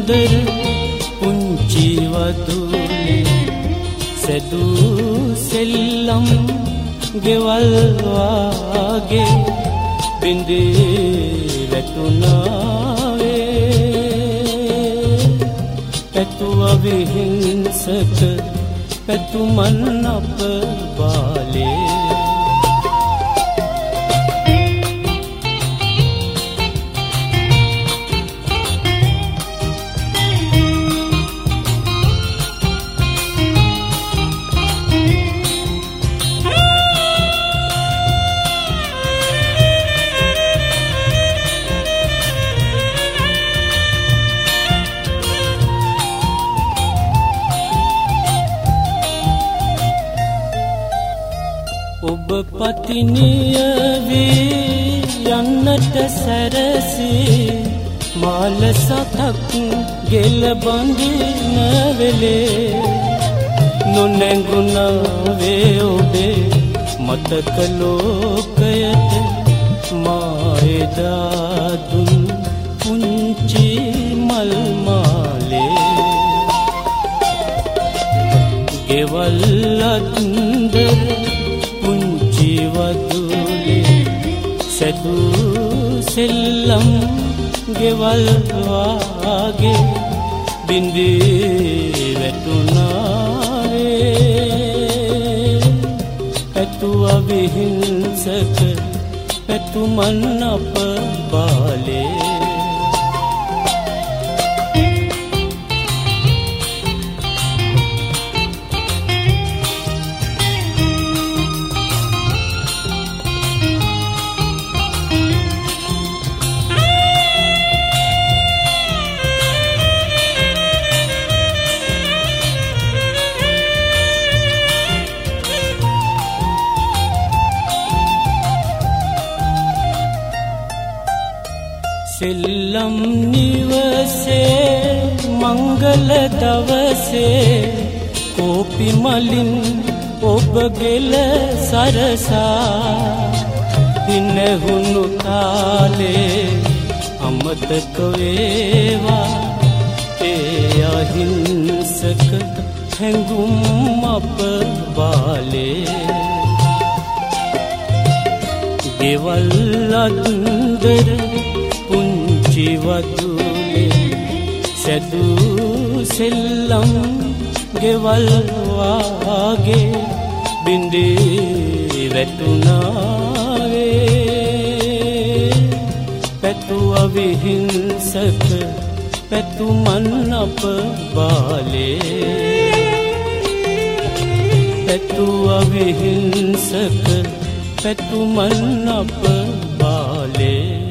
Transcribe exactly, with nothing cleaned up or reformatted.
අන්දර පුංචි වතුලේ සැදූ සෙල්ලම් ගෙවල් වාගේ බිඳී වැටුණාවේ පැතුව විහිංසක පැතුමන් අප බාලේ ඔබ පතිනිය වී යන්නට සැරසී මාල සතක් ගෙල බඳින වෙලේ නොනැඟුණාවේ ඔබේ මතක ලෝකයට මා එදා දුන් පුංචි මල් මාලේ ගෙවල් අන්දර පුංචි වතුලේ සැදූ සෙල්ලම් ගෙවල් වාගේ බිඳී වැටුණාවේ පැතුව විහිංසක පැතුමන් අප බාලේ සෙල්ලම් නිවසේ මංගල දවසේ කෝපි මලින් ඔබ ගෙල සරසා දිනහුණු තාලේ අමතක වේවා ඒ අහිංසක හැඟුම් අප බාලේ ගෙවල් අන්දර පුංචි වතුලේ සැදූ සෙල්ලම් ගෙවල් වාගේ බිඳී වැටුණාවේ පැතුව විහිංසක පැතුමන් අප බාලේ පැතුව විහිංසක පැතුමන් අප බාලේ